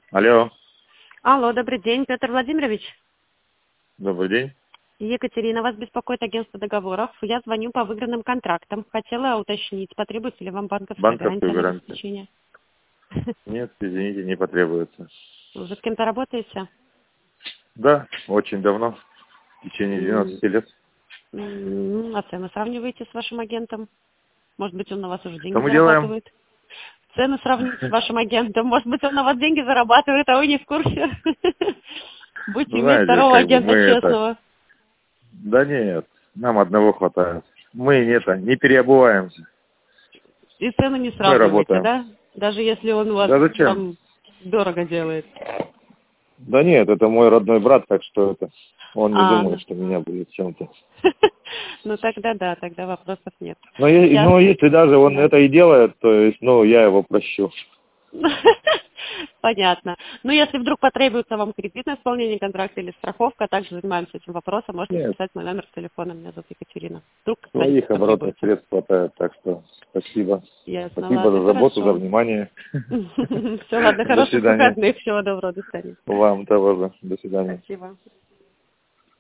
Алло, Алло, добрый день, Петр Владимирович. добрый день. Екатерина, вас беспокоит агентство договоров. Я звоню по выигранным контрактам. Хотела уточнить, потребуется ли вам банковская гарантия Банковскую на гарантию? обеспечение. Нет, извините, не потребуется. Вы уже с кем-то работаете? Да, очень давно, в течение 12 лет. А цены сравниваете с вашим агентом? Может быть, он на вас уже Что деньги мы делаем? зарабатывает? Цены сравните с вашим агентом. Может быть, он на вас деньги зарабатывает, а вы не в курсе. Будете Ну, иметь знаете, второго как бы мы агента это... честного. Да нет, нам одного хватает. Мы не переобуваемся. И цены не Мы сравниваете, работаем. да? Даже если он у вас Да зачем? там дорого делает. Да нет, это мой родной брат, так что это... Он не Ну думает, что меня будет чем-то. ну тогда да, тогда вопросов нет. Но, Ясно. если даже он Да. это и делает, то есть, я его прощу. Понятно. Ну, если вдруг потребуется вам кредитное исполнение контракта или страховка, также занимаемся этим вопросом. Можете Нет, записать мой номер телефона. Меня зовут Екатерина. Вдруг когда-нибудь своих оборотных потребуется. средств хватает, так что спасибо. Ясно, Спасибо ладно, за заботу, за хорошо. внимание. Все, ладно, До хороших свидания. выходных. Всего доброго, до свидания. Вам того же. До свидания. Спасибо.